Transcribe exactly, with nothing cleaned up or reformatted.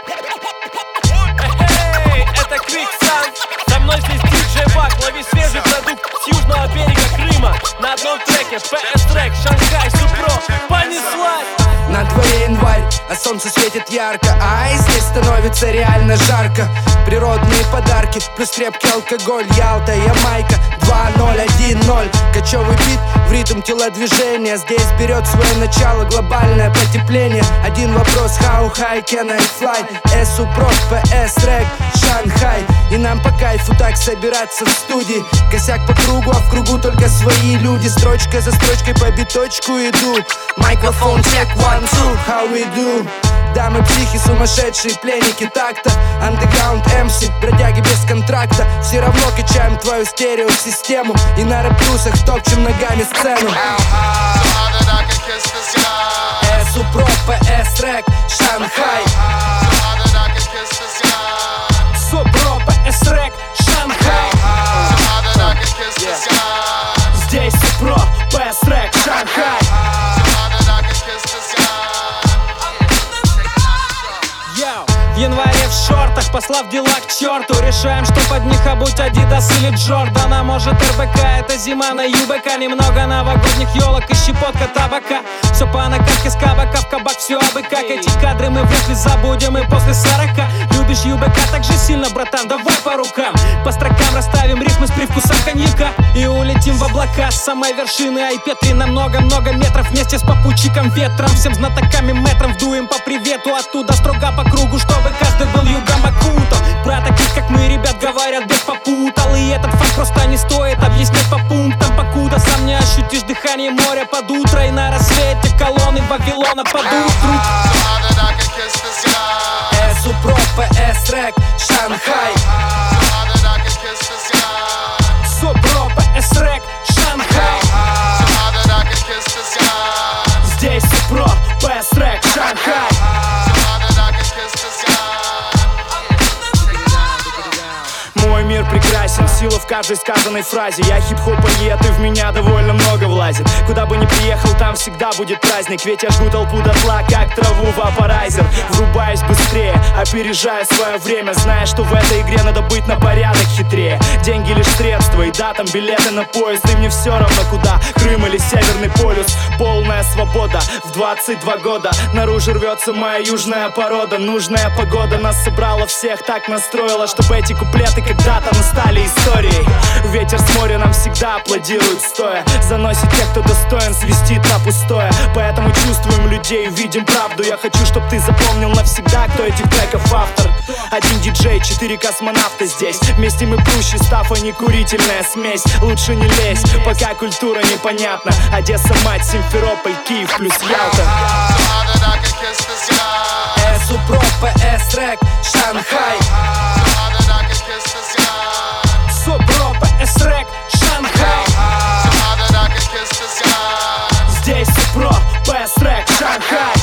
Эй, это Quicksand. Со мной здесь диджей Бак. Лови свежий продукт с южного берега Крыма. На одном треке пэ эс-трек, Шанхай, Супро. Понеслась! На дворе январь, а солнце светит ярко, а здесь становится реально жарко. Природные подарки, плюс крепкий алкоголь, Ялта, Ямайка, два ноль один ноль. Кочевый бит в ритм телодвижения. Здесь берет свое начало глобальное потепление. Один вопрос: how high can I fly? Супро, пэ эс-трек, Шанхай. И нам по кайфу так собираться в студии. Косяк по кругу, а в кругу только свои люди. Строчка за строчкой по биточку иду. Микрофон check one two, how we do? Дамы психи, сумасшедшие пленники такта. Андеграунд эм си, бродяги без контракта. Все равно качаем твою стереосистему. И на рэп-тусах топчем ногами сцену. Супро, пэ эс-трек, Шанхай. Супро, пэ эс-трек, Шанхай. Здесь Супро, пэ эс-трек, Шанхай. В январе в шортах, послав дела к черту. Решаем, что под них обуть Адидас или Джордан. А может эр бэ ка, это зима на ю бэ ка. Немного новогодних елок и щепотка табака. Все по накатке с кабака в кабак, все абы как. Эти кадры мы вряд ли забудем и после сорока. Любишь ю бэ ка так же сильно, братан, давай по рукам. По строкам расставим рифмы с привкусом коньяка. И улетим в облака с самой вершины Айпетри на много-много метров. Вместе с попутчиком ветром, всем знатоками метром вдуем по привету. Оттуда строго по кругу, чтобы каждый был югом окутан. Про таких, как мы, ребят, говорят без попутал. И этот факт просто не стоит объяснять по пунктам, покуда сам не ощутишь дыхание моря под утро. И на рассвете колонны Вавилона падут вдруг. Супро, пэ эс-трек, Шанхай. Супро, пэ эс-трек, Шанхай. Здесь Супро, пэ эс-трек, Шанхай. Мой мир прекрасен, сила в каждой сказанной фразе. Я хип-хопоед, и в меня довольно много влазит. Куда бы ни приехал, там всегда будет праздник. Ведь я жгу толпу дотла, как траву вапорайзер. Врубаюсь быстрее, опережая свое время, зная, что в этой игре надо быть на порядок хитрее. Деньги лишь средства, и да, там билеты на поезд. И мне все равно куда, Крым или Северный полюс. Полная свобода в двадцать два года. Наружу рвется моя южная порода. Нужная погода нас собрала всех, так настроила, чтобы эти куплеты когда-то мы стали историей. Ветер с моря нам всегда аплодирует стоя. Заносит тех, кто достоин, свистит на пустое. Поэтому чувствуем людей, видим правду. Я хочу, чтоб ты запомнил навсегда, кто этих треков автор. Один диджей, четыре космонавта здесь. Вместе мы круче, став, а не курительная смесь. Лучше не лезь, пока культура непонятна. Одесса, мать, Симферополь, Киев плюс Ялта. Супро, пэ эс-трек, Шанхай. Супро, пэ эс-трек, Шанхай. Здесь Супро, пэ эс-трек, Шанхай.